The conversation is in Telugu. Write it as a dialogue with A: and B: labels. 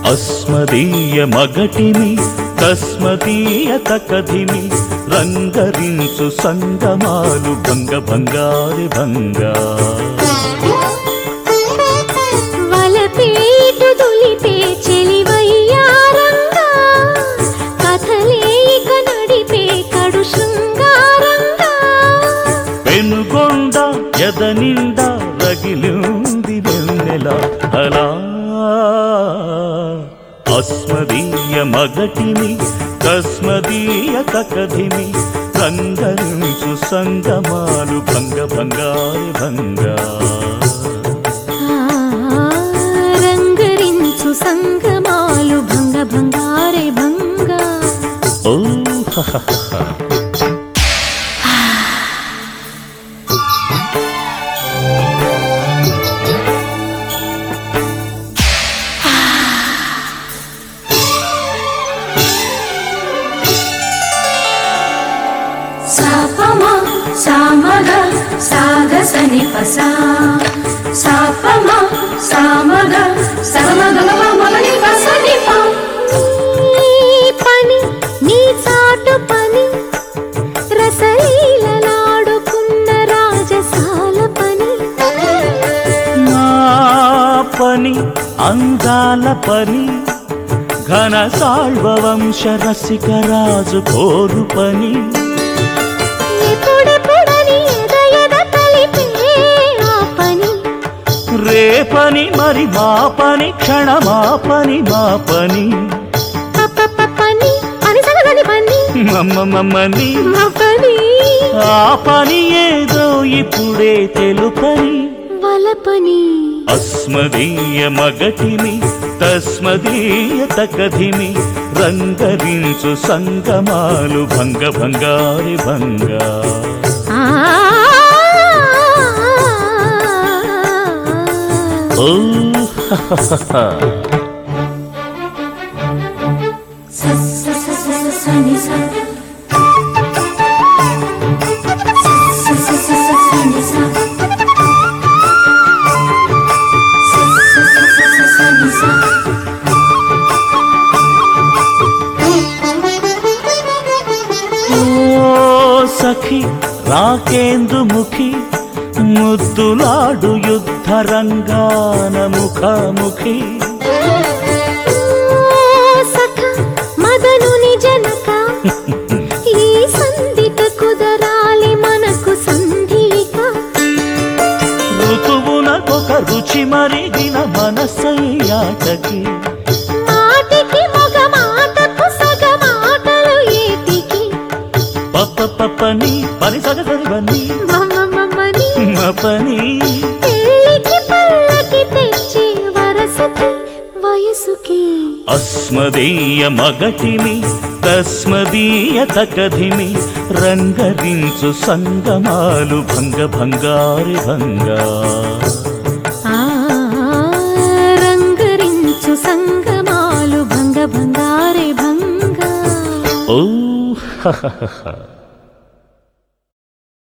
A: అస్మదీయ మగటిని తస్మదీయ తకధిమి రంగరించు సంగమాలు భంగ భంగారి భంగా
B: వలపేటు దులిపే చెలివయ్యారంగా కథలేక నడిపే కడు శృంగారంగా
A: పెనుగొండ ఎదనిండా రగిలింది వెన్నెల అలా అస్మదీయ మగటిని తస్మదీయ తకధిమి రంగరించు సంగమాలు భంగ భంగారి భంగా
B: రంగరించు సంగమాలు భంగ భంగారే భంగా
A: ఓ
B: సాపమ సామగ సాగసని పసా సాపమ సామగ సమగమని పసని పని నీ చాటు పని రసలీలలాడుకున్న రాజసాల పని
A: నా పని అందాల పని ఘన సాళ్వ వంశ రసిక రాజు కోరు పని రేపని మరి మా పని క్షణమా పని మా పని మమ్మని ఆ పని ఏదో ఇప్పుడే తెలుపని
B: వలపని
A: అస్మదీయ మగటిని తస్మదీయ తకధిమి రంగరించు సంగమాలు భంగ భంగారి భంగా ఓ సఖి రాకేందుముఖి ముద్దులాడు యుద్ధ రంగాన ముఖాముఖి
B: మదనుని జనక ఈ సంధిక కుదరాలి మనకు సంధిక
A: ఋతువునకొక రుచి మరిగిన మనసయ్యాటకి
B: మాటికి మగ మాటకు సగ మాటలు ఏటికి
A: పని పని సగసరివన్నీ
B: మమ్మని
A: మపని
B: పెళ్ళికి పల్లకి తెచ్చి వరసకి వయసుకి
A: అస్మదీయ మగటిని తస్మదీయ తకధిమి రంగరించు సంగమాలు భంగ భంగారి భంగా
B: రంగరించు సంగమాలు భంగ భంగారే భంగా
A: ఓ